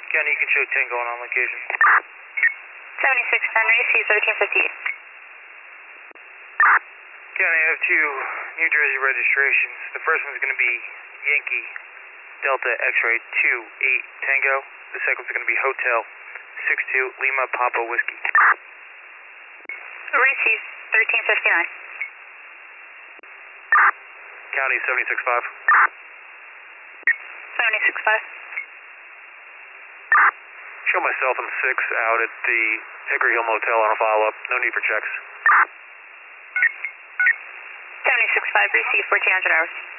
County, you can show 10 going on location. 7610, receive 1358. County, I have two New Jersey registrations. The first one's going to be Yankee Delta X-ray 28 Tango. The second one's going to be Hotel 62 Lima Papa Whiskey. Receive 1359. County 765. 765. Show myself and 6 out at the Hickory Hill Motel on a follow-up. No need for checks. 765, receive 1400 hours.